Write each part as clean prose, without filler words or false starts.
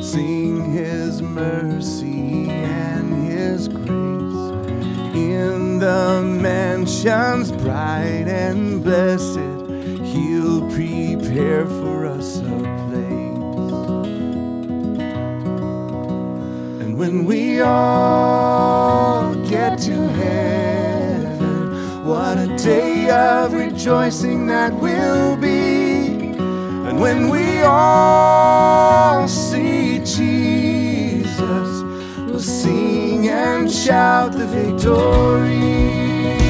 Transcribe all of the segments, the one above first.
sing His mercy and His grace. In the mansions bright and blessed, He'll prepare for us a place. And when we all get to heaven, what a day of rejoicing that will be. And when we all see Jesus, we'll sing and shout the victory.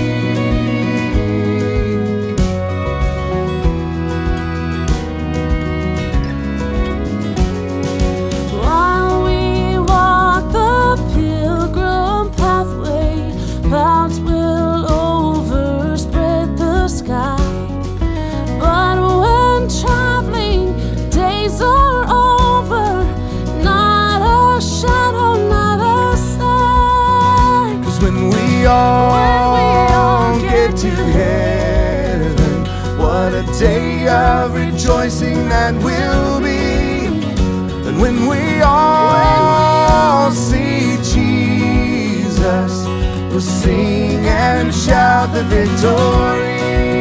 While we walk the pilgrim pathway, clouds will overspread the sky. But when traveling days are over, not a shadow, not a sign. 'Cause when we all get to heaven, what a day of rejoicing that will be. And when we all see Jesus, we'll sing and shout the victory.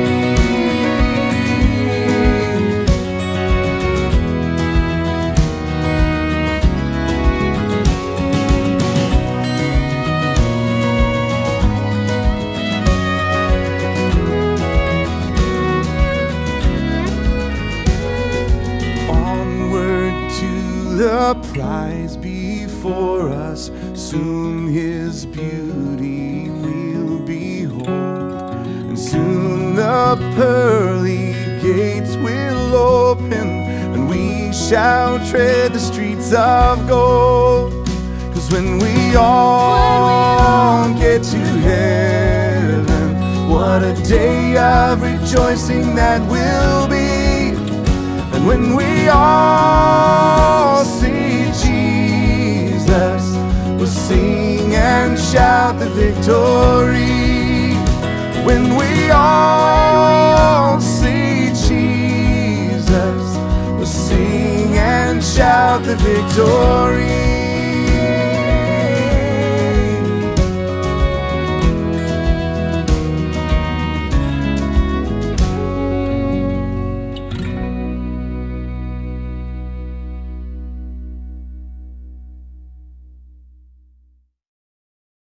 The prize before us, soon His beauty we'll behold, and soon the pearly gates will open, and we shall tread the streets of gold. 'Cause when we all get to heaven, what a day of rejoicing that will be. And when we all see Jesus, we'll sing and shout the victory. When we all see Jesus, we'll sing and shout the victory.